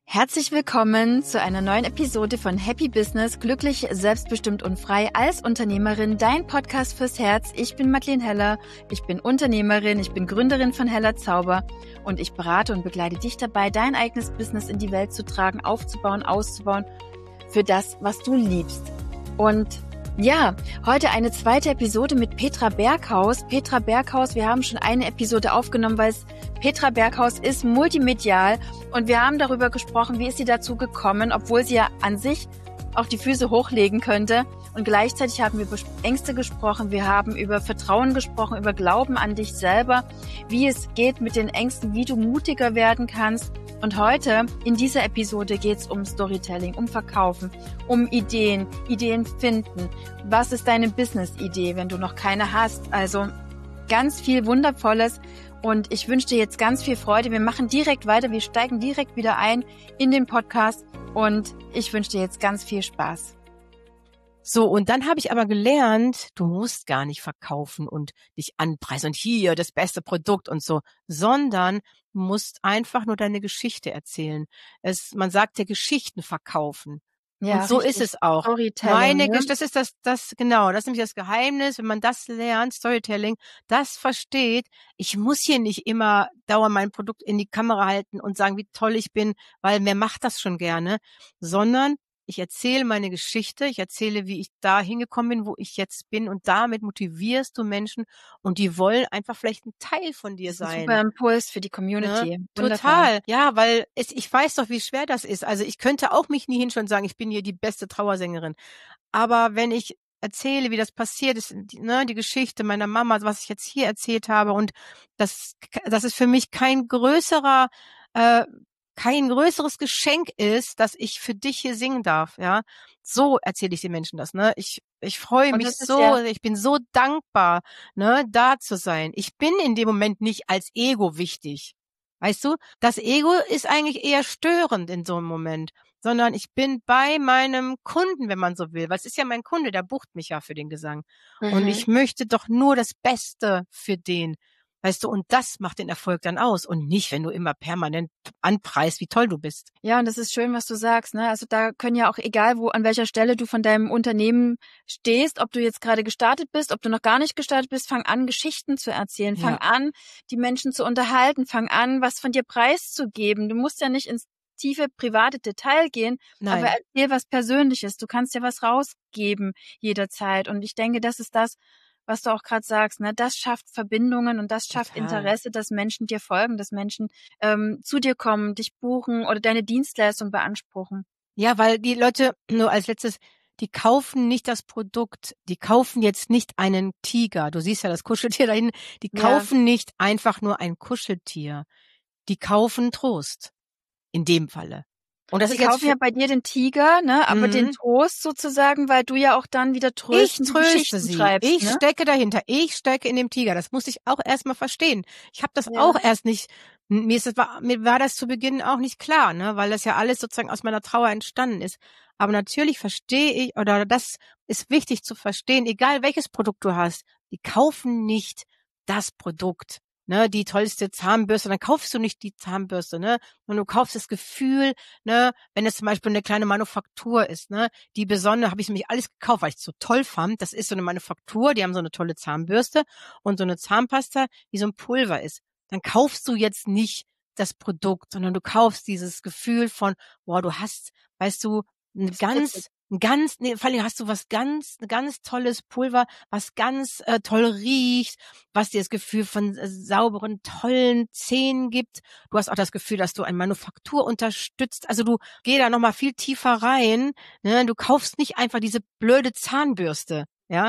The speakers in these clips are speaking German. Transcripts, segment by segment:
Herzlich willkommen zu einer neuen Episode von Happy Business, glücklich, selbstbestimmt und frei als Unternehmerin, dein Podcast fürs Herz. Ich bin Madeleine Heller, ich bin Unternehmerin, ich bin Gründerin von Heller Zauber und ich berate und begleite dich dabei, dein eigenes Business in die Welt zu tragen, aufzubauen, auszubauen für das, was du liebst. Und ja, heute eine zweite Episode mit Petra Berghaus. Petra Berghaus, wir haben schon eine Episode aufgenommen, weil Petra Berghaus ist multimedial und wir haben darüber gesprochen, wie ist sie dazu gekommen, obwohl sie ja an sich auch die Füße hochlegen könnte. Und gleichzeitig haben wir über Ängste gesprochen, wir haben über Vertrauen gesprochen, über Glauben an dich selber, wie es geht mit den Ängsten, wie du mutiger werden kannst. Und heute, in dieser Episode, geht es um Storytelling, um Verkaufen, um Ideen finden. Was ist deine Business-Idee, wenn du noch keine hast? Also ganz viel Wundervolles und ich wünsche dir jetzt ganz viel Freude. Wir machen direkt weiter, wir steigen direkt wieder ein in den Podcast und ich wünsche dir jetzt ganz viel Spaß. So, und dann habe ich aber gelernt, du musst gar nicht verkaufen und dich anpreisen und hier das beste Produkt und so, sondern musst einfach nur deine Geschichte erzählen. Man sagt ja Geschichten verkaufen. Ja, und so richtig. ist es auch. Storytelling, ne? Das ist das genau, das ist nämlich das Geheimnis, wenn man das lernt, Storytelling, das versteht, ich muss hier nicht immer dauernd mein Produkt in die Kamera halten und sagen, wie toll ich bin, weil wer macht das schon gerne, sondern ich erzähle meine Geschichte, ich erzähle, wie ich da hingekommen bin, wo ich jetzt bin und damit motivierst du Menschen und die wollen einfach vielleicht ein Teil von dir Das ist ein sein. super Impuls für die Community. Ne? Total, ja, weil ich weiß doch, wie schwer das ist. Also ich könnte auch mich nie hinschauen und sagen, ich bin hier die beste Trauersängerin. Aber wenn ich erzähle, wie das passiert ist, die Geschichte meiner Mama, was ich jetzt hier erzählt habe und das ist für mich kein größeres Geschenk ist, dass ich für dich hier singen darf, ja. So erzähle ich den Menschen das, ne. Ich freue Und mich das ist so, ja, ich bin so dankbar, ne, da zu sein. Ich bin in dem Moment nicht als Ego wichtig. Weißt du? Das Ego ist eigentlich eher störend in so einem Moment, sondern ich bin bei meinem Kunden, wenn man so will. Weil es ist ja mein Kunde, der bucht mich ja für den Gesang. Und ich möchte doch nur das Beste für den. Weißt du, und das macht den Erfolg dann aus und nicht, wenn du immer permanent anpreist, wie toll du bist. Ja, und das ist schön, was du sagst, ne? Also da können ja auch, egal wo, an welcher Stelle du von deinem Unternehmen stehst, ob du jetzt gerade gestartet bist, ob du noch gar nicht gestartet bist, fang an, Geschichten zu erzählen, fang Ja. an, die Menschen zu unterhalten, fang an, was von dir preiszugeben. Du musst ja nicht ins tiefe private Detail gehen, aber Nein. erzähl was Persönliches. Du kannst ja was rausgeben jederzeit. Und ich denke, das ist das, was du auch gerade sagst, ne? Das schafft Verbindungen und das schafft Total. Interesse, dass Menschen dir folgen, dass Menschen zu dir kommen, dich buchen oder deine Dienstleistung beanspruchen. Ja, weil die Leute, nur als letztes, die kaufen nicht das Produkt, die kaufen jetzt nicht einen Tiger. Du siehst ja das Kuscheltier da hinten. Die Ja. kaufen nicht einfach nur ein Kuscheltier. Die kaufen Trost. In dem Falle. Und das Sie ist jetzt kaufen ja bei dir den Tiger, ne, aber den Trost sozusagen, weil du ja auch dann wieder Ich tröstende tröste Geschichten sie. schreibst, Ich ne? stecke dahinter. Ich stecke in dem Tiger. Das musste ich auch erst mal verstehen. Ich habe das Ja. auch erst nicht, mir war das zu Beginn auch nicht klar, ne, weil das ja alles sozusagen aus meiner Trauer entstanden ist. Aber natürlich verstehe ich, oder das ist wichtig zu verstehen, egal welches Produkt du hast, die kaufen nicht das Produkt, ne, die tollste Zahnbürste, dann kaufst du nicht die Zahnbürste, ne, und du kaufst das Gefühl, ne, wenn es zum Beispiel eine kleine Manufaktur ist, ne, die besondere, habe ich nämlich alles gekauft, weil ich es so toll fand. Das ist so eine Manufaktur, die haben so eine tolle Zahnbürste und so eine Zahnpasta, die so ein Pulver ist. Dann kaufst du jetzt nicht das Produkt, sondern du kaufst dieses Gefühl von, wow, du hast, weißt du, vor allem hast du ein ganz tolles Pulver, was ganz toll riecht, was dir das Gefühl von sauberen, tollen Zähnen gibt. Du hast auch das Gefühl, dass du eine Manufaktur unterstützt. Also du geh da nochmal viel tiefer rein. Ne? Du kaufst nicht einfach diese blöde Zahnbürste, ja.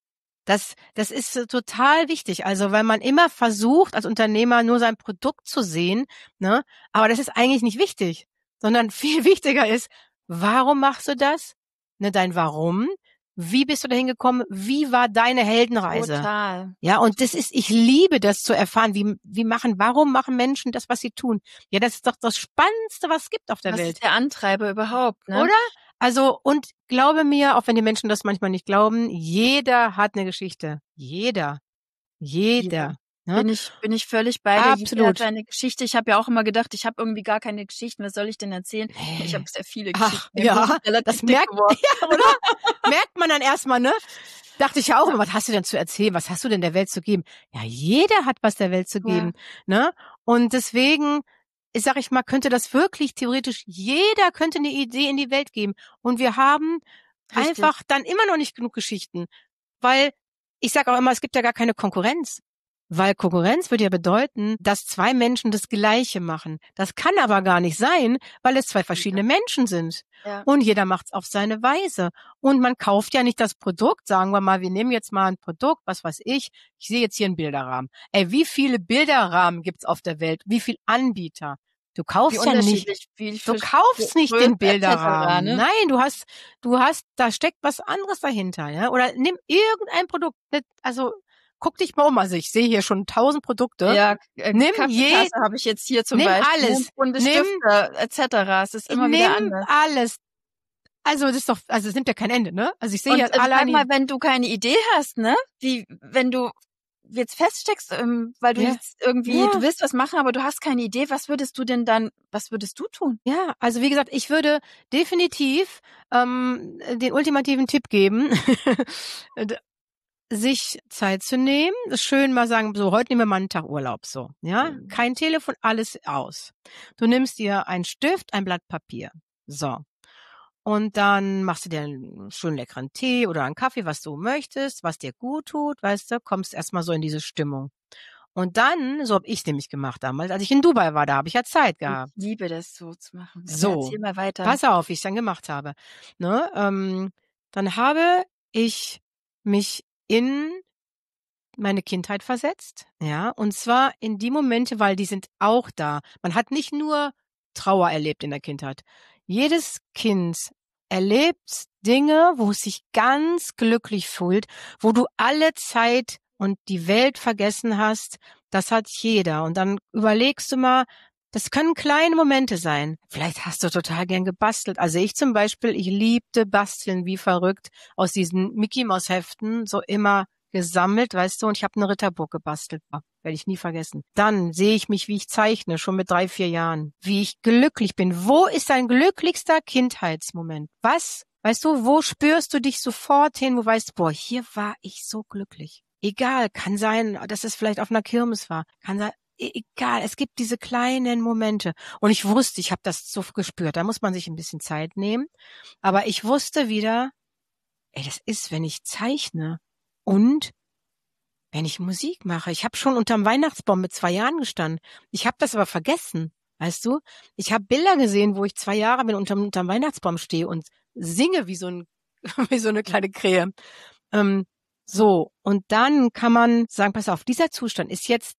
Das ist total wichtig. Also, weil man immer versucht, als Unternehmer nur sein Produkt zu sehen, ne? Aber das ist eigentlich nicht wichtig, sondern viel wichtiger ist, warum machst du das? Ne, dein Warum. Wie bist du dahin gekommen? Wie war deine Heldenreise? Total. Ja, und ich liebe das zu erfahren, warum machen Menschen das, was sie tun? Ja, das ist doch das Spannendste, was es gibt auf der Was Welt. ist der Antreiber überhaupt, ne? Oder? Also, und glaube mir, auch wenn die Menschen das manchmal nicht glauben, jeder hat eine Geschichte. Jeder. Ne? Bin ich völlig bei dir. Jeder hat Absolut. seine Geschichte. Ich habe ja auch immer gedacht, ich habe irgendwie gar keine Geschichten. Was soll ich denn erzählen? Ich habe sehr viele Geschichten. Ach, ja, Buch ist relativ das dick merkt, geworden. ja, oder? Merkt man dann erstmal, ne? Dachte ich ja auch immer, was hast du denn zu erzählen? Was hast du denn der Welt zu geben? Ja, jeder hat was der Welt zu geben, ne? Und deswegen, sag ich mal, könnte das wirklich theoretisch, jeder könnte eine Idee in die Welt geben. Und wir haben Richtig. einfach dann immer noch nicht genug Geschichten. Weil, ich sage auch immer, es gibt ja gar keine Konkurrenz. Weil Konkurrenz würde ja bedeuten, dass zwei Menschen das Gleiche machen. Das kann aber gar nicht sein, weil es zwei verschiedene Menschen sind. Ja. Und jeder macht es auf seine Weise. Und man kauft ja nicht das Produkt, sagen wir mal, wir nehmen jetzt mal ein Produkt, was weiß ich sehe jetzt hier einen Bilderrahmen. Ey, wie viele Bilderrahmen gibt's auf der Welt? Wie viele Anbieter? Du kaufst ja nicht, du kaufst nicht den Bilderrahmen. Ne? Nein, du hast, da steckt was anderes dahinter, ja? Oder nimm irgendein Produkt, also guck dich mal um, also ich sehe hier schon 1000 Produkte. Ja, nimm Kaffeetasse habe ich jetzt hier zum Beispiel. Alles. Und Stifte, etc. Es ist immer wieder anders. Nimm alles. Also das ist doch, also es nimmt ja kein Ende, ne? Also ich sehe jetzt allein mal, wenn du keine Idee hast, ne? Wenn du jetzt feststeckst, weil du jetzt irgendwie, du willst was machen, aber du hast keine Idee, was würdest du tun? Ja, also wie gesagt, ich würde definitiv den ultimativen Tipp geben, sich Zeit zu nehmen, schön mal sagen, so, heute nehmen wir mal einen Tag Urlaub, so, ja? Kein Telefon, alles aus. Du nimmst dir einen Stift, ein Blatt Papier, so. Und dann machst du dir einen schönen leckeren Tee oder einen Kaffee, was du möchtest, was dir gut tut, weißt du, kommst erstmal so in diese Stimmung. Und dann, so habe ich nämlich gemacht damals, als ich in Dubai war, da habe ich ja Zeit gehabt. Ich liebe das so zu machen. So, erzähl mal weiter. Pass auf, wie ich es dann gemacht habe. Ne? Dann habe ich mich in meine Kindheit versetzt, ja, und zwar in die Momente, weil die sind auch da. Man hat nicht nur Trauer erlebt in der Kindheit. Jedes Kind erlebt Dinge, wo es sich ganz glücklich fühlt, wo du alle Zeit und die Welt vergessen hast. Das hat jeder. Und dann überlegst du mal, das können kleine Momente sein. Vielleicht hast du total gern gebastelt. Also ich zum Beispiel, ich liebte Basteln wie verrückt aus diesen Mickey-Maus-Heften, so immer gesammelt, weißt du, und ich habe eine Ritterburg gebastelt. Werde ich nie vergessen. Dann sehe ich mich, wie ich zeichne, schon mit 3, 4 Jahren. Wie ich glücklich bin. Wo ist dein glücklichster Kindheitsmoment? Was? Weißt du, wo spürst du dich sofort hin, wo weißt du, boah, hier war ich so glücklich. Egal, kann sein, dass es vielleicht auf einer Kirmes war. Kann sein, egal, es gibt diese kleinen Momente. Und ich wusste, ich habe das so gespürt. Da muss man sich ein bisschen Zeit nehmen. Aber ich wusste wieder, das ist, wenn ich zeichne und wenn ich Musik mache. Ich habe schon unterm Weihnachtsbaum mit 2 Jahren gestanden. Ich habe das aber vergessen, weißt du? Ich habe Bilder gesehen, wo ich 2 Jahre bin unterm Weihnachtsbaum stehe und singe wie so eine kleine Krähe. So, und dann kann man sagen, pass auf, dieser Zustand ist jetzt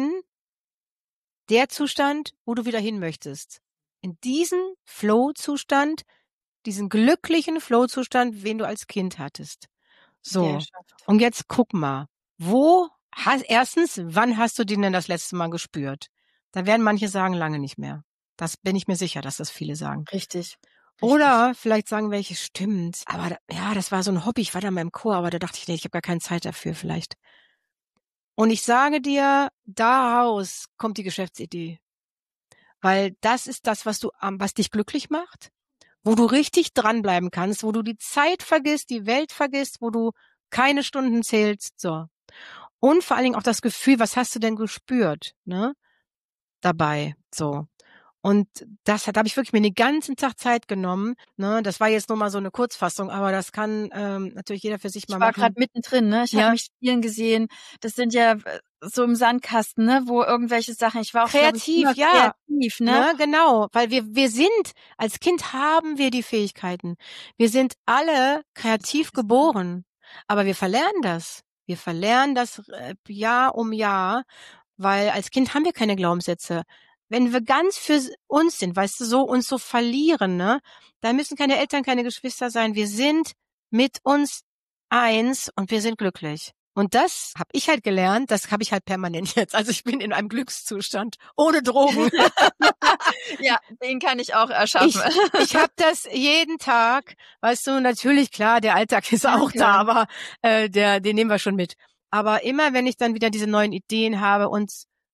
der Zustand, wo du wieder hin möchtest. In diesen Flow-Zustand, diesen glücklichen Flow-Zustand, den du als Kind hattest. So, und jetzt guck mal, erstens, wann hast du den denn das letzte Mal gespürt? Da werden manche sagen, lange nicht mehr. Das bin ich mir sicher, dass das viele sagen. Richtig. Oder vielleicht sagen welche, stimmt. Aber das war so ein Hobby. Ich war da mal im Chor, aber da dachte ich, nee, ich habe gar keine Zeit dafür vielleicht. Und ich sage dir, daraus kommt die Geschäftsidee. Weil das ist das, was dich glücklich macht, wo du richtig dranbleiben kannst, wo du die Zeit vergisst, die Welt vergisst, wo du keine Stunden zählst, so. Und vor allen Dingen auch das Gefühl, was hast du denn gespürt, ne? Dabei, so. Und da habe ich wirklich mir den ganzen Tag Zeit genommen, ne? Das war jetzt nur mal so eine Kurzfassung, aber das kann natürlich jeder für sich mal machen. Ich war gerade mittendrin, ne? Ich habe mich spielen gesehen. Das sind ja so im Sandkasten, ne? Wo irgendwelche Sachen, ich war auch kreativ, kreativ, ne? Ja, genau, weil wir sind, als Kind haben wir die Fähigkeiten. Wir sind alle kreativ geboren, aber wir verlernen das. Wir verlernen das Jahr um Jahr, weil als Kind haben wir keine Glaubenssätze. Wenn wir ganz für uns sind, weißt du, so uns so verlieren, ne, da müssen keine Eltern, keine Geschwister sein. Wir sind mit uns eins und wir sind glücklich. Und das habe ich halt gelernt, das habe ich halt permanent jetzt. Also ich bin in einem Glückszustand, ohne Drogen. Ja, den kann ich auch erschaffen. Ich habe das jeden Tag, weißt du, natürlich, klar, der Alltag ist auch da, aber den nehmen wir schon mit. Aber immer, wenn ich dann wieder diese neuen Ideen habe und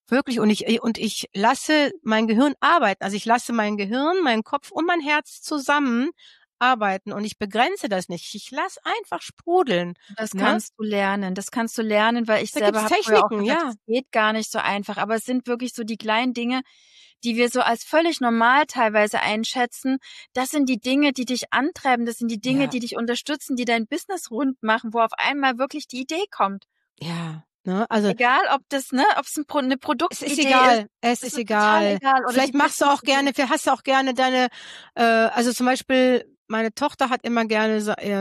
ich lasse mein Gehirn arbeiten. Also ich lasse mein Gehirn, meinen Kopf und mein Herz zusammen arbeiten und ich begrenze das nicht. Ich lasse einfach sprudeln. Das Ne? kannst du lernen, weil ich Da selber gibt's habe früher auch Techniken, gesagt, ja. es geht gar nicht so einfach. Aber es sind wirklich so die kleinen Dinge, die wir so als völlig normal teilweise einschätzen. Das sind die Dinge, die dich antreiben. Das sind die Dinge, Ja. die dich unterstützen, die dein Business rund machen, wo auf einmal wirklich die Idee kommt. Ja. Ne? Also Egal, ob es eine es Produktidee ist egal. ist. Es ist Total egal. egal. Oder Vielleicht die machst du auch Business-Idee. gerne, hast du auch gerne deine, also zum Beispiel meine Tochter hat immer gerne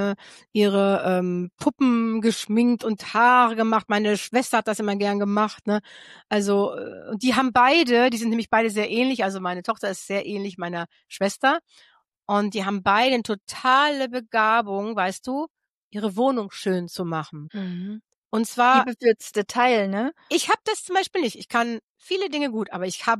ihre Puppen geschminkt und Haare gemacht. Meine Schwester hat das immer gern gemacht. Ne? Also und die sind nämlich beide sehr ähnlich. Also meine Tochter ist sehr ähnlich meiner Schwester und die haben beide eine totale Begabung, weißt du, ihre Wohnung schön zu machen. Mhm. Und zwar Liebe fürs Detail, ne? ich habe das zum Beispiel nicht. Ich kann viele Dinge gut, aber ich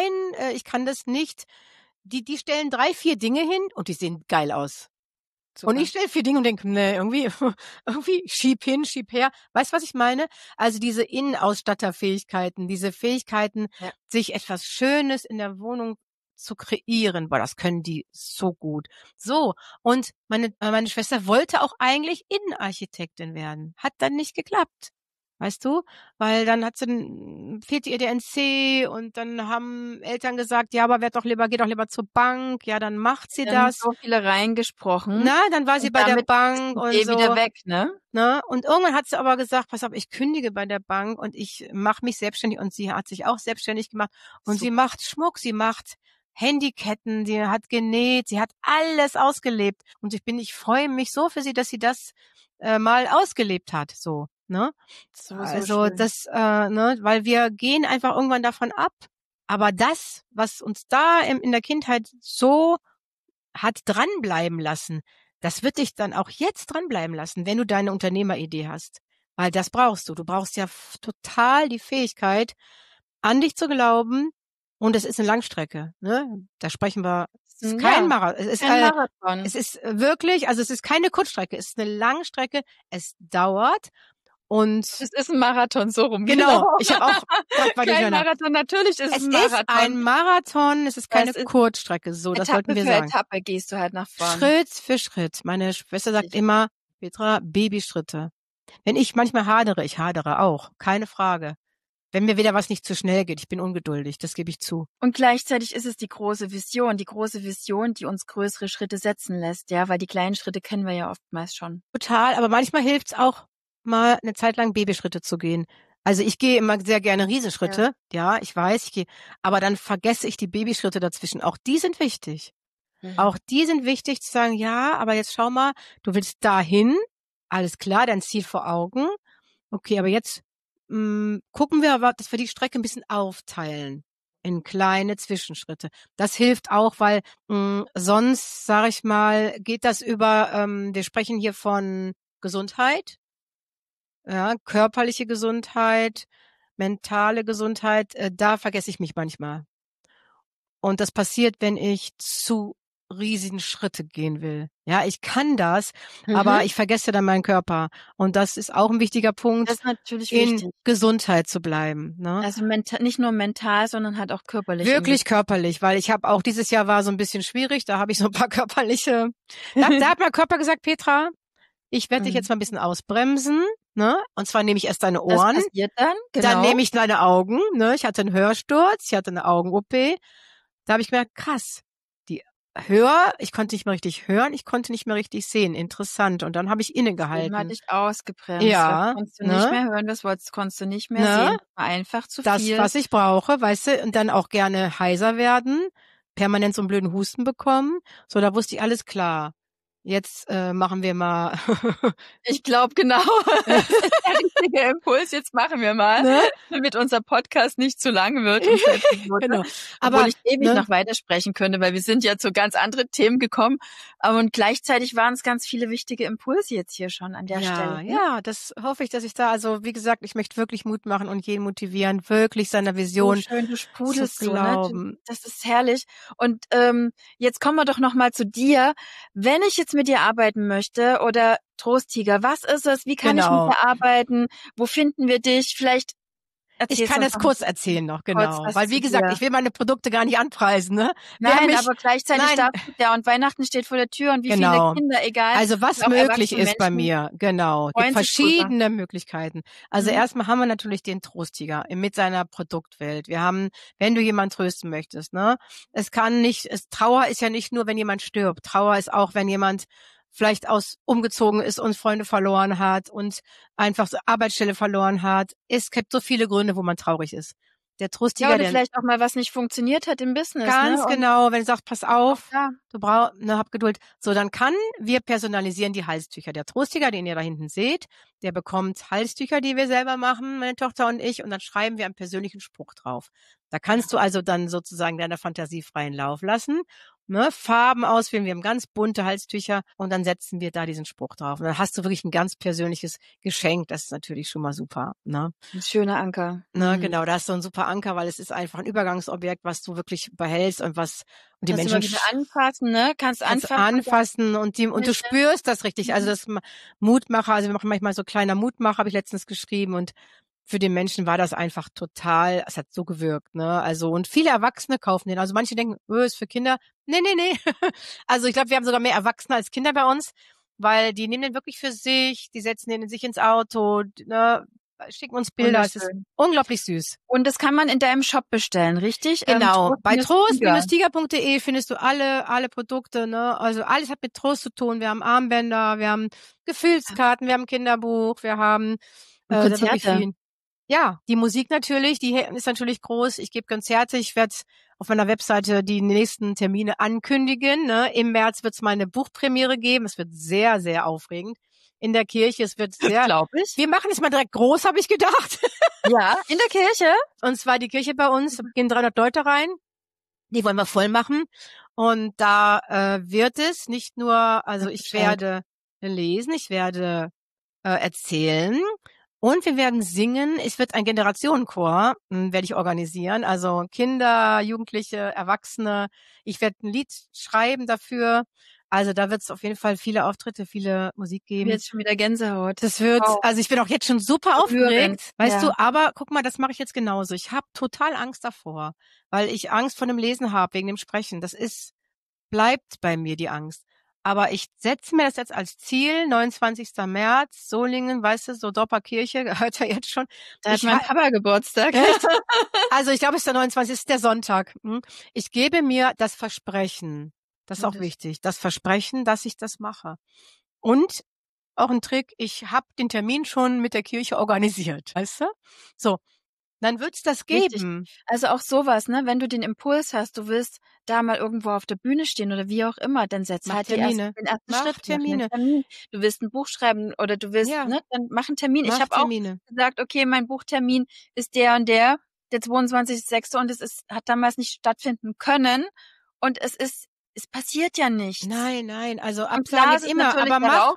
kann das nicht. Die stellen 3, 4 Dinge hin und die sehen geil aus. Und Super. ich stelle 4 Dinge und denke, nee, irgendwie schieb hin, schieb her. Weißt du, was ich meine? Also diese Innenausstatterfähigkeiten, diese Fähigkeiten, Ja. sich etwas Schönes in der Wohnung zu kreieren, boah, das können die so gut. So, und meine Schwester wollte auch eigentlich Innenarchitektin werden. Hat dann nicht geklappt. Weißt du? Weil dann fehlte ihr der NC und dann haben Eltern gesagt, ja, aber geh doch lieber zur Bank. Ja, dann macht sie Wir haben das. so viele reingesprochen. Na, dann war sie Und bei der damit Bank ist die und Idee wieder so. weg, ne? Ne? Und irgendwann hat sie aber gesagt, pass auf, ich kündige bei der Bank und ich mache mich selbstständig und sie hat sich auch selbstständig gemacht und sie Super. macht Schmuck, sie macht Handyketten, sie hat genäht, sie hat alles ausgelebt und ich freue mich so für sie, dass sie das mal ausgelebt hat, so, ne? So Also schön. das, ne, weil wir gehen einfach irgendwann davon ab, aber das, was uns da in der Kindheit so hat dranbleiben lassen, das wird dich dann auch jetzt dranbleiben lassen, wenn du deine Unternehmeridee hast. Weil das brauchst du. Du brauchst ja total die Fähigkeit, an dich zu glauben. Und es ist eine Langstrecke. Ne? Da sprechen wir. Es ist kein Ja, Marathon. kein Marathon. Es ist wirklich, also es ist keine Kurzstrecke. Es ist eine Langstrecke. Es dauert. Und Es ist ein Marathon, so rum. genau. Ich habe auch kein Marathon, natürlich ist es ein Marathon. Es ist ein Marathon, es ist keine Kurzstrecke. So, das wollten wir sagen. Etappe gehst du halt nach vorne. Schritt für Schritt. Meine Schwester sagt immer, Petra, Babyschritte. Wenn ich manchmal hadere, ich hadere auch, keine Frage. Wenn mir wieder was nicht zu schnell geht, ich bin ungeduldig, das gebe ich zu. Und gleichzeitig ist es die große Vision, die uns größere Schritte setzen lässt, ja, weil die kleinen Schritte kennen wir ja oftmals schon. Total, aber manchmal hilft's auch, mal eine Zeit lang Babyschritte zu gehen. Also ich gehe immer sehr gerne Riesenschritte, ja ich weiß, aber dann vergesse ich die Babyschritte dazwischen. Auch die sind wichtig. Auch die sind wichtig zu sagen, ja, aber jetzt schau mal, du willst dahin, alles klar, dein Ziel vor Augen. Okay, aber jetzt gucken wir, dass wir die Strecke ein bisschen aufteilen in kleine Zwischenschritte. Das hilft auch, weil sonst, sage ich mal, geht das über, wir sprechen hier von Gesundheit, ja, körperliche Gesundheit, mentale Gesundheit, da vergesse ich mich manchmal. Und das passiert, wenn ich zu riesigen Schritte gehen will. Ja, ich kann das, aber ich vergesse dann meinen Körper. Und das ist auch ein wichtiger Punkt, das ist natürlich in wichtig. Gesundheit zu bleiben. Ne? Also nicht nur mental, sondern halt auch körperlich. Wirklich körperlich, weil ich habe auch dieses Jahr war so ein bisschen schwierig, da habe ich so ein paar körperliche, da hat mein Körper gesagt, Petra, ich werde dich jetzt mal ein bisschen ausbremsen, ne? Und zwar nehme ich erst deine Ohren, das passiert dann, genau. Dann nehme ich deine Augen, ne? Ich hatte einen Hörsturz, ich hatte eine Augen-OP. Da habe ich gemerkt, krass, ich konnte nicht mehr richtig hören, ich konnte nicht mehr richtig sehen. Interessant. Und dann habe ich innegehalten. Das hat dich ausgebremst. Ja. Das konntest du nicht mehr hören, das konntest du nicht mehr sehen. Das war einfach zu viel. Das, was ich brauche, weißt du, und dann auch gerne heiser werden, permanent so einen blöden Husten bekommen. So, da wusste ich, alles klar. Jetzt machen wir mal. Ich glaube, genau. Das ist der richtige Impuls. Jetzt machen wir mal, ne? Damit unser Podcast nicht zu lang wird. Genau. Obwohl ich ewig noch weitersprechen könnte, weil wir sind ja zu ganz anderen Themen gekommen. Und gleichzeitig waren es ganz viele wichtige Impulse jetzt hier schon an der Stelle. Ja, das hoffe ich, dass ich da, also wie gesagt, ich möchte wirklich Mut machen und jeden motivieren, wirklich seiner Vision so schön, du sprudelst zu glauben. So, ne? Das ist herrlich. Und jetzt kommen wir doch noch mal zu dir. Wenn ich jetzt jetzt mit dir arbeiten möchte oder Trosttiger, was ist es? Wie kann ich mit dir arbeiten? Wo finden wir dich? Vielleicht Ich kann es kurz erzählen noch, genau. Kurz, weil wie gesagt, ich will meine Produkte gar nicht anpreisen, ne? Nein, aber gleichzeitig darfst du ja, und Weihnachten steht vor der Tür und wie viele Kinder, egal. Also was möglich ist bei mir, genau. Gibt verschiedene Möglichkeiten. Also erstmal haben wir natürlich den Trosttiger mit seiner Produktwelt. Wir haben, wenn du jemanden trösten möchtest, ne? Trauer ist ja nicht nur, wenn jemand stirbt. Trauer ist auch, wenn jemand vielleicht umgezogen ist und Freunde verloren hat und einfach Arbeitsstelle verloren hat. Es gibt so viele Gründe, wo man traurig ist. Der Trosttiger, oder vielleicht auch mal was nicht funktioniert hat im Business. Ganz genau, wenn du sagst, pass auf, hab Geduld. So, dann wir personalisieren die Halstücher. Der Trosttiger, den ihr da hinten seht, der bekommt Halstücher, die wir selber machen, meine Tochter und ich, und dann schreiben wir einen persönlichen Spruch drauf. Da kannst du also dann sozusagen deiner Fantasie freien Lauf lassen. Ne, Farben auswählen, wir haben ganz bunte Halstücher und dann setzen wir da diesen Spruch drauf. Und dann hast du wirklich ein ganz persönliches Geschenk. Das ist natürlich schon mal super. Ne? Ein schöner Anker. Ne, genau, da hast du ein super Anker, weil es ist einfach ein Übergangsobjekt, was du wirklich behältst und die Menschen wieder anfassen, ne? Kannst anfassen und du spürst das richtig. Also das Mutmacher, also wir machen manchmal so kleiner Mutmacher, habe ich letztens geschrieben und für den Menschen war das einfach total, es hat so gewirkt, ne? Also, und viele Erwachsene kaufen den. Also manche denken, ist für Kinder. Nee. Also ich glaube, wir haben sogar mehr Erwachsene als Kinder bei uns, weil die nehmen den wirklich für sich, die setzen den in sich ins Auto, ne? Schicken uns Bilder. Es ist unglaublich süß. Und das kann man in deinem Shop bestellen, richtig? Genau. Bei trost-tiger.de findest du alle Produkte, ne? Also alles hat mit Trost zu tun. Wir haben Armbänder, wir haben Gefühlskarten, wir haben ein Kinderbuch, wir haben Konzerte. Ja, die Musik natürlich, die ist natürlich groß. Ich gebe Konzerte, ich werde auf meiner Webseite die nächsten Termine ankündigen. Ne? Im März wird es mal eine Buchpremiere geben. Es wird sehr, sehr aufregend. In der Kirche, es wird sehr... Glaube ich. Wir machen es mal direkt groß, habe ich gedacht. Ja, in der Kirche? Und zwar die Kirche bei uns, da gehen 300 Leute rein. Die wollen wir voll machen. Und da wird es nicht nur, also ich werde lesen, ich werde erzählen. Und wir werden singen. Es wird ein Generationenchor, werde ich organisieren. Also Kinder, Jugendliche, Erwachsene. Ich werde ein Lied schreiben dafür. Also da wird es auf jeden Fall viele Auftritte, viele Musik geben. Jetzt schon wieder Gänsehaut. Das wird, also ich bin auch jetzt schon super aufgeregt. Weißt du, aber guck mal, das mache ich jetzt genauso. Ich habe total Angst davor, weil ich Angst vor dem Lesen habe, wegen dem Sprechen. Bleibt bei mir die Angst. Aber ich setze mir das jetzt als Ziel, 29. März, Solingen, weißt du, so Dopperkirche, gehört ja jetzt schon. Da hat mein Papa Geburtstag. Also ich glaube, es ist der 29. ist der Sonntag. Ich gebe mir das Versprechen, das ist auch wichtig, das Versprechen, dass ich das mache. Und auch ein Trick, ich habe den Termin schon mit der Kirche organisiert, weißt du? So. Dann wird's das geben. Richtig. Also auch sowas, ne? Wenn du den Impuls hast, du willst da mal irgendwo auf der Bühne stehen oder wie auch immer, dann setz halt den ersten Schritt. Termine. Du willst ein Buch schreiben oder du willst, ne? Dann mach einen Termin. Ich habe auch gesagt, okay, mein Buchtermin ist der und der 22.06. und hat damals nicht stattfinden können und es passiert ja nichts. Nein, also Absagen ist immer, aber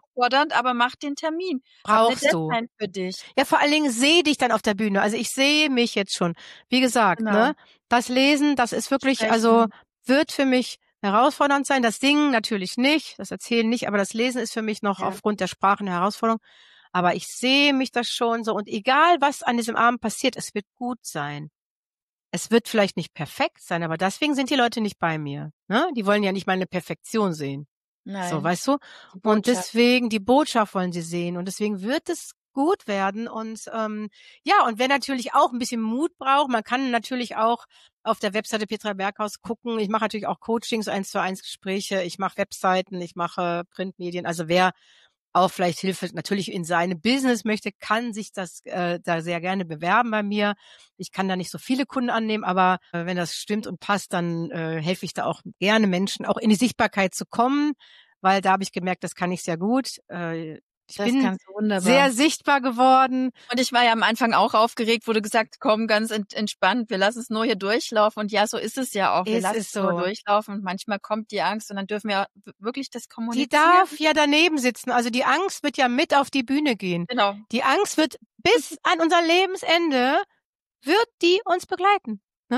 mach den Termin. Brauchst du. Für dich. Ja, vor allen Dingen seh dich dann auf der Bühne. Also ich sehe mich jetzt schon. Wie gesagt, ne? Das Lesen, das ist wirklich, also wird für mich herausfordernd sein. Das Singen natürlich nicht, das Erzählen nicht, aber das Lesen ist für mich noch aufgrund der Sprache eine Herausforderung. Aber ich sehe mich das schon so und egal, was an diesem Abend passiert, es wird gut sein. Es wird vielleicht nicht perfekt sein, aber deswegen sind die Leute nicht bei mir. Ne? Die wollen ja nicht meine Perfektion sehen. Nein. So, weißt du? Und deswegen, die Botschaft wollen sie sehen. Und deswegen wird es gut werden. Und und wer natürlich auch ein bisschen Mut braucht, man kann natürlich auch auf der Webseite Petra Berghaus gucken. Ich mache natürlich auch Coachings, 1:1 Gespräche. Ich mache Webseiten, ich mache Printmedien. Also wer auch vielleicht Hilfe natürlich in seinem Business möchte, kann sich das da sehr gerne bewerben bei mir. Ich kann da nicht so viele Kunden annehmen, aber wenn das stimmt und passt, dann helfe ich da auch gerne Menschen, auch in die Sichtbarkeit zu kommen, weil da habe ich gemerkt, das kann ich sehr gut. Ich bin sehr sichtbar geworden. Und ich war ja am Anfang auch aufgeregt, wurde gesagt, komm, ganz entspannt, wir lassen es nur hier durchlaufen. Und ja, so ist es ja auch. Wir lassen es nur durchlaufen. Und manchmal kommt die Angst und dann dürfen wir wirklich das kommunizieren. Die darf ja daneben sitzen. Also die Angst wird ja mit auf die Bühne gehen. Genau. Die Angst wird bis an unser Lebensende, wird die uns begleiten. Ne?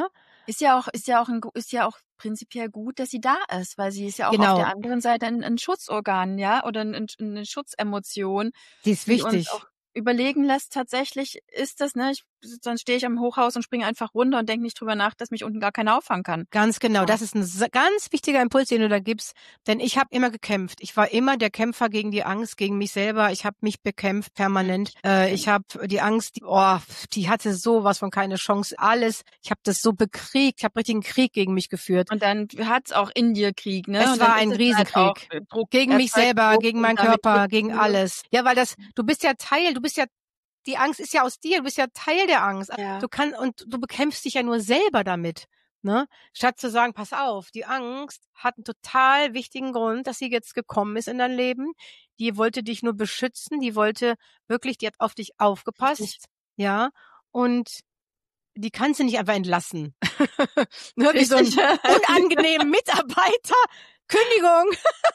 Ist ja auch prinzipiell gut, dass sie da ist, weil sie ist ja auch auf der anderen Seite ein Schutzorgan, ja, oder eine Schutzemotion, Die ist die uns wichtig. auch überlegen lässt, tatsächlich ist das, ne, dann stehe ich am Hochhaus und springe einfach runter und denke nicht drüber nach, dass mich unten gar keiner auffangen kann. Ganz genau, das ist ein ganz wichtiger Impuls, den du da gibst, denn ich habe immer gekämpft. Ich war immer der Kämpfer gegen die Angst, gegen mich selber. Ich habe mich bekämpft permanent. Ich habe die Angst, die hatte sowas von keine Chance. Alles, ich habe das so bekriegt, ich habe richtigen Krieg gegen mich geführt. Und dann hat's auch in dir Krieg, ne? Es war ein Riesenkrieg. Halt Druck gegen mich selber, Druck gegen meinen Körper, gegen alles. Ja, weil die Angst ist ja aus dir, du bist ja Teil der Angst. Ja. Du bekämpfst dich ja nur selber damit, ne? Statt zu sagen, pass auf, die Angst hat einen total wichtigen Grund, dass sie jetzt gekommen ist in dein Leben. Die wollte dich nur beschützen, die hat auf dich aufgepasst, Richtig. ja? Und die kannst du nicht einfach entlassen. Ne? Wie so ein unangenehmen Mitarbeiter. Kündigung.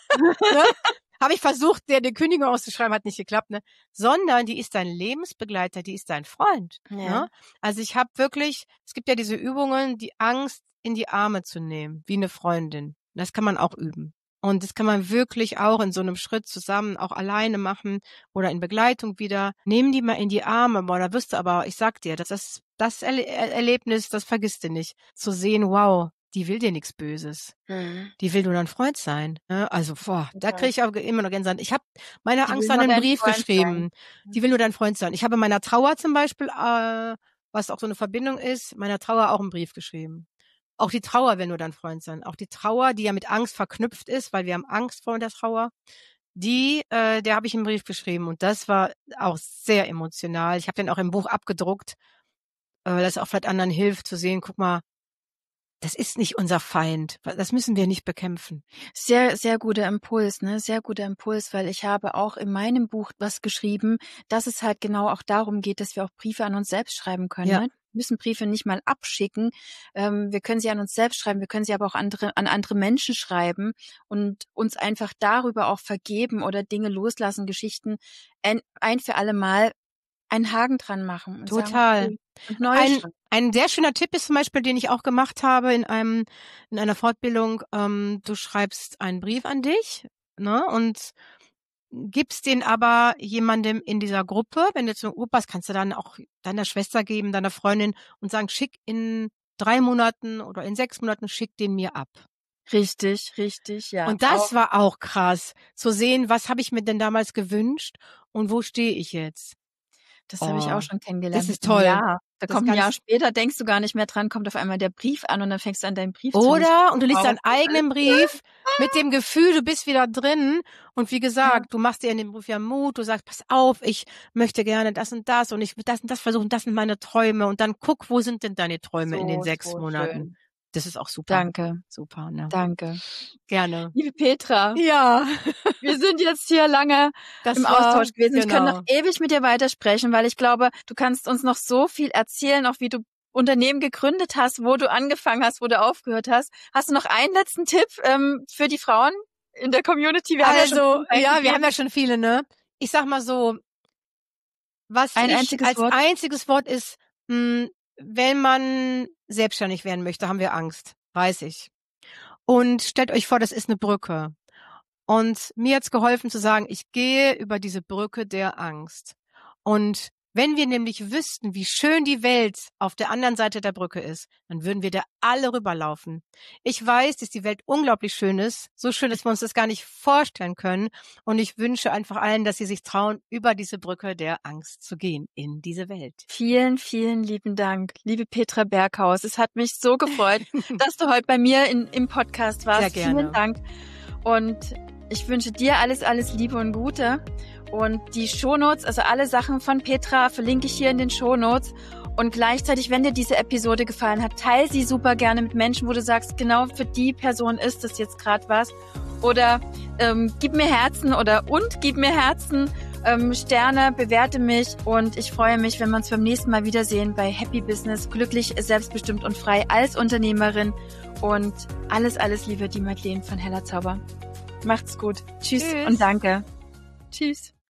Ne? Habe ich versucht, dir die Kündigung auszuschreiben, hat nicht geklappt, ne? Sondern die ist dein Lebensbegleiter, die ist dein Freund. Ja. Ne? Also ich habe wirklich, es gibt ja diese Übungen, die Angst in die Arme zu nehmen, wie eine Freundin. Das kann man auch üben. Und das kann man wirklich auch in so einem Schritt zusammen, auch alleine machen oder in Begleitung wieder. Nehm die mal in die Arme, da wirst du aber, ich sag dir, das Erlebnis, das vergisst du nicht. Zu sehen, wow, die will dir nichts Böses. Die will nur dein Freund sein. Also, da kriege ich auch immer noch Gänsehaut. Ich habe meiner Angst dann einen Brief geschrieben. Die will nur dein Freund sein. Ich habe meiner Trauer zum Beispiel, was auch so eine Verbindung ist, meiner Trauer auch einen Brief geschrieben. Auch die Trauer will nur dein Freund sein. Auch die Trauer, die ja mit Angst verknüpft ist, weil wir haben Angst vor der Trauer, der habe ich einen Brief geschrieben. Und das war auch sehr emotional. Ich habe den auch im Buch abgedruckt, weil das auch vielleicht anderen hilft zu sehen, guck mal, das ist nicht unser Feind. Das müssen wir nicht bekämpfen. Sehr, sehr guter Impuls, ne? Sehr guter Impuls, weil ich habe auch in meinem Buch was geschrieben, dass es halt genau auch darum geht, dass wir auch Briefe an uns selbst schreiben können. Ja. Ne? Wir müssen Briefe nicht mal abschicken. Wir können sie an uns selbst schreiben. Wir können sie aber auch an andere Menschen schreiben und uns einfach darüber auch vergeben oder Dinge loslassen, Geschichten ein für alle Mal einen Haken dran machen. Und Total. Sagen, okay, und ein sehr schöner Tipp ist zum Beispiel, den ich auch gemacht habe in einer Fortbildung, du schreibst einen Brief an dich, ne, und gibst den aber jemandem in dieser Gruppe. Wenn du zur Gruppe hast, kannst du dann auch deiner Schwester geben, deiner Freundin und sagen, schick in 3 Monaten oder in 6 Monaten, schick den mir ab. Richtig, ja. Und das war auch krass, zu sehen, was habe ich mir denn damals gewünscht und wo stehe ich jetzt. Das habe ich auch schon kennengelernt. Das ist toll. Ja, da kommt ein Jahr später, denkst du gar nicht mehr dran, kommt auf einmal der Brief an und dann fängst du an, deinen Brief zu lesen. Und du liest deinen eigenen Brief mit dem Gefühl, du bist wieder drin. Und wie gesagt, du machst dir in dem Brief ja Mut, du sagst, pass auf, ich möchte gerne das und das und ich will das und das versuchen, das sind meine Träume. Und dann guck, wo sind denn deine Träume in den 6 Monaten? Schön. Das ist auch super. Danke. Super, ne? Danke. Gerne. Liebe Petra. Ja. Wir sind jetzt hier lange im Austausch gewesen. Genau. Ich könnte noch ewig mit dir weitersprechen, weil ich glaube, du kannst uns noch so viel erzählen, auch wie du Unternehmen gegründet hast, wo du angefangen hast, wo du aufgehört hast. Hast du noch einen letzten Tipp für die Frauen in der Community? Wir haben ja schon viele, ne? Ich sag mal so, was einziges Wort ist, wenn man selbstständig werden möchte, haben wir Angst. Weiß ich. Und stellt euch vor, das ist eine Brücke. Und mir hat's geholfen zu sagen, ich gehe über diese Brücke der Angst. Und wenn wir nämlich wüssten, wie schön die Welt auf der anderen Seite der Brücke ist, dann würden wir da alle rüberlaufen. Ich weiß, dass die Welt unglaublich schön ist. So schön, dass wir uns das gar nicht vorstellen können. Und ich wünsche einfach allen, dass sie sich trauen, über diese Brücke der Angst zu gehen in diese Welt. Vielen, vielen lieben Dank, liebe Petra Berghaus. Es hat mich so gefreut, dass du heute bei mir im Podcast warst. Sehr gerne. Vielen Dank. Und ich wünsche dir alles, alles Liebe und Gute. Und die Shownotes, also alle Sachen von Petra, verlinke ich hier in den Shownotes. Und gleichzeitig, wenn dir diese Episode gefallen hat, teile sie super gerne mit Menschen, wo du sagst, genau für die Person ist das jetzt gerade was. Oder gib mir Herzen gib mir Herzen, Sterne, bewerte mich. Und ich freue mich, wenn wir uns beim nächsten Mal wiedersehen bei Happy Business, glücklich, selbstbestimmt und frei als Unternehmerin. Und alles, alles Liebe, die Madeleine von Heller Zauber. Macht's gut. Tschüss. Und danke. Tschüss.